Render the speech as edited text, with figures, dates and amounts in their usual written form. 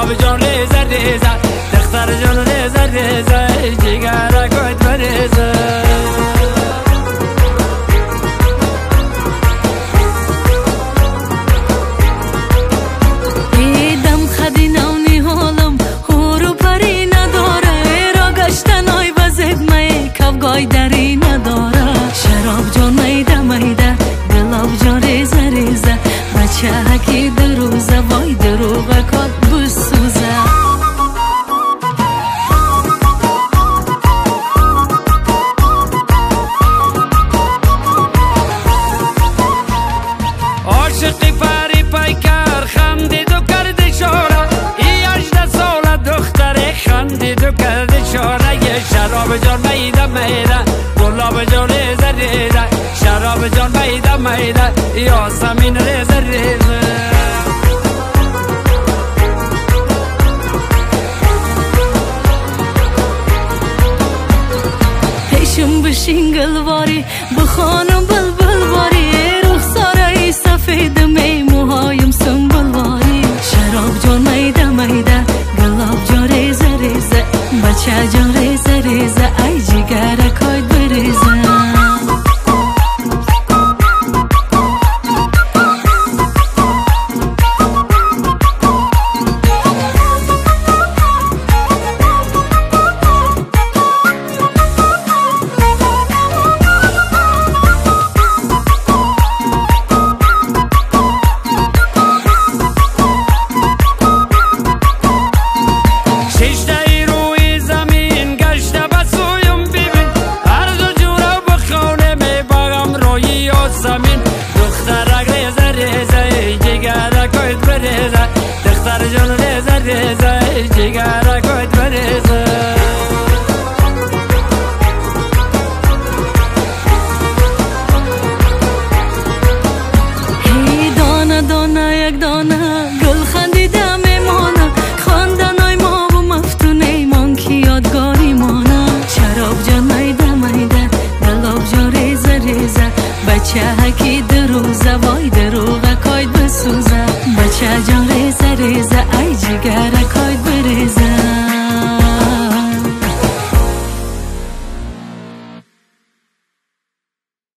شراب جان ریزه ریزه دختر جان ریزه ریزه جگر کویت بریزه ایدم خدی نونی حالم هورو پری نداره را گشتن آی بزد می کفگای دری نداره شراب جان میده میده دلاب جان ریزه ریزه بچه هکی دروزه وای دروغه کات بسوزه عاشقی پری پیکر خندید و کرد اشاره ای 18 ساله دختر خندید و کرد اشاره شراب جان میده میده گلاب جان ریزه ریزه شراب جان میده میده یاسمین ریزه ریزه پیشم بشین گلواری بخوانم بلبل باری رخساره سفید می موهایم سنبلواری شراب جان میده میده گلاب جان ریزه ریزه بچه جان ریزه ریزه ای جگر کویت بریزه دختر جان ریزه ریزه جگر کویت بریزه هی دانه دانه یک دانه گل خندیده میمانه خواندنای ما و مفتون ایمان که یادگاری مانه شراب جان میده میده دلاب جان ریزه ریزه بچه هکی دروزه وای دروغه کویت بسوزه بچه جان ریزه ریزه ای جگر